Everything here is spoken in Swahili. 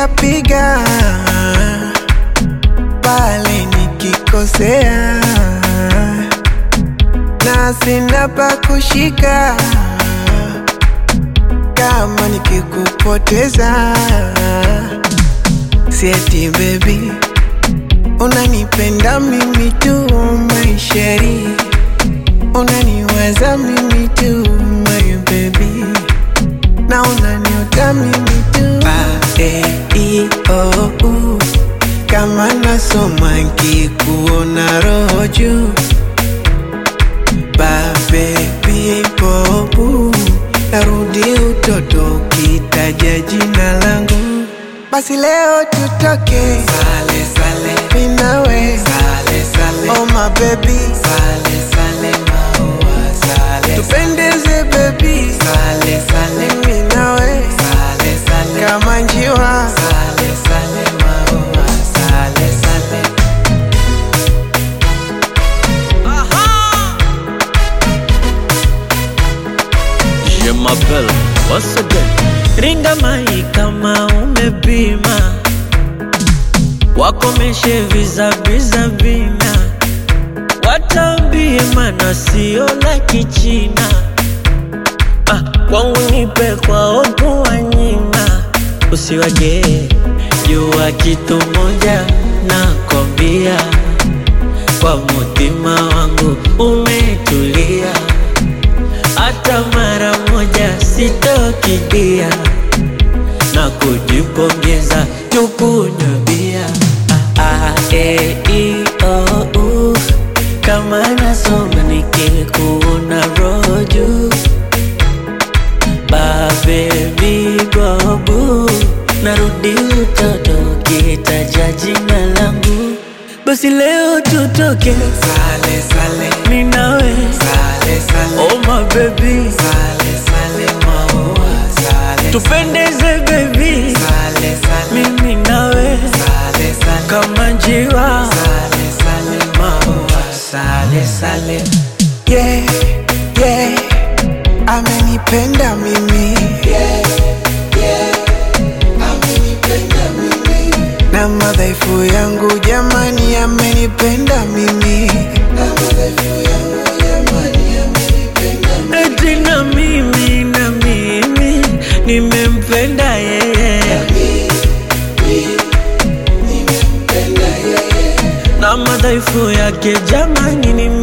nitapiga pale nikikosea, na sina pa kushika kama nikikupoteza. Sieti baby, unanipenda mimi tu my sheri, unaniwaza mimi tu my baby, na unaniota mimi tu. A-E-I-O-U, kama nasoma nkikuona roho juu. Baby bobu, narudi utoto ukitaja jina langu. Basi leo tutoke sale sale, mimi nawe sale sale, oh my baby sale sale, maua sale, tupendeze baby sale sale, mimi nawe sale sale, kama njiwa sale sale, maua sale sale. Je m'appelle once again. Ringa mai kama umepima, wakomeshe viza vina, watambie mana sio la kichina. Kwangu nipe kwa oku wanyima, usiwage jua kitu moja na kwambia, kwa mutima wangu umetulia, hata mara moja sitokidia, na kujipongeza tukunywe bia. A-E-I-O-U, kama nasoma nikikuona roho juu. Baby bobu, narudi utoto ukitaja jina langu. Basi leo tutoke Sale sale, mimi nawe sale sale, oh my baby sale sale, maua sale, tupendeze baby sale sale, mimi nawe sale sale, kama njiwa sale sale, maua sale sale. Yeah, yeah, amenipenda mimi. Yeah, yeah, amenipenda mimi. Na madhaifu yangu jamani, amenipenda mimi. Na madhaifu yangu jamani, amenipenda mimi. eti na mimi nimempenda yeye, Nimempenda yeye. na madhaifu yake jamani